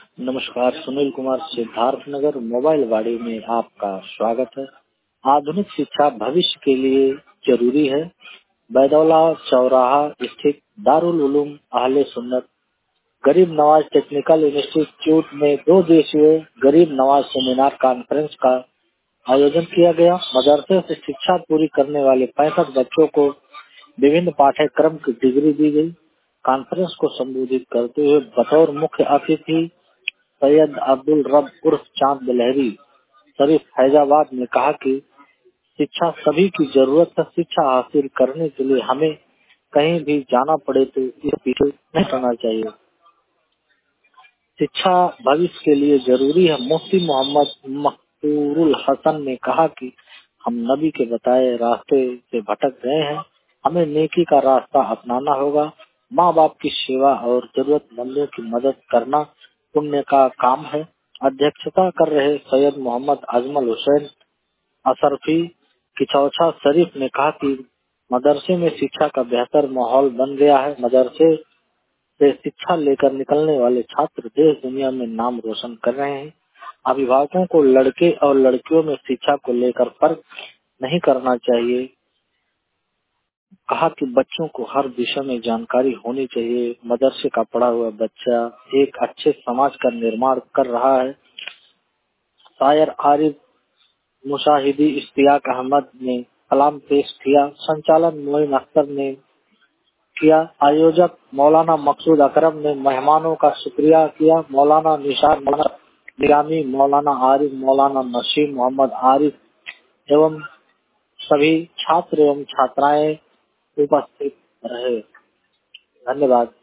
नमस्कार, सुनील कुमार सिद्धार्थ नगर मोबाइल वाड़ी में आपका स्वागत है। आधुनिक शिक्षा भविष्य के लिए जरूरी है। बैदौला चौराहा स्थित दारुल उलूम अहले सुन्नत गरीब नवाज टेक्निकल इंस्टीट्यूट में 2 दिवसीय गरीब नवाज सेमिनार कॉन्फ्रेंस का आयोजन किया गया। मदरसे से शिक्षा पूरी करने वाले 65 बच्चों को विभिन्न पाठ्यक्रम की डिग्री दी गई। कॉन्फ्रेंस को संबोधित करते हुए बतौर मुख्य अतिथि सैयद अब्दुल रब उर्फ चांद लहरी शरीफ फैजाबाद ने कहा कि शिक्षा सभी की जरूरत है। शिक्षा हासिल करने के लिए हमें कहीं भी जाना पड़े तो इस पीछे नहीं करना चाहिए। शिक्षा भविष्य के लिए जरूरी है। मुफ्ती मोहम्मद मकबूरुल हसन ने कहा कि हम नबी के बताए रास्ते से भटक गए हैं। हमें नेकी का रास्ता अपनाना होगा। माँ बाप की सेवा और जरूरतमंदों की मदद करना पुण्य का काम है। अध्यक्षता कर रहे सैयद मोहम्मद अजमल हुसैन असरफी किचौछा शरीफ ने कहा कि मदरसे में शिक्षा का बेहतर माहौल बन गया है। मदरसे से शिक्षा लेकर निकलने वाले छात्र देश दुनिया में नाम रोशन कर रहे हैं। अभिभावकों को लड़के और लड़कियों में शिक्षा को लेकर फर्क नहीं करना चाहिए। कहा कि बच्चों को हर दिशा में जानकारी होनी चाहिए। मदरसे का पढ़ा हुआ बच्चा एक अच्छे समाज का निर्माण कर रहा है। शायर आरिफ मुशाहिदी इश्तियाक अहमद ने कलाम पेश किया। संचालन मोइन अख्तर ने किया। आयोजक मौलाना मकसूद अकरम ने मेहमानों का शुक्रिया किया। मौलाना निशार निगामी, मौलाना आरिफ, मौलाना नसीम मोहम्मद आरिफ एवं सभी छात्र एवं छात्राएं उपस्थित रहे। धन्यवाद।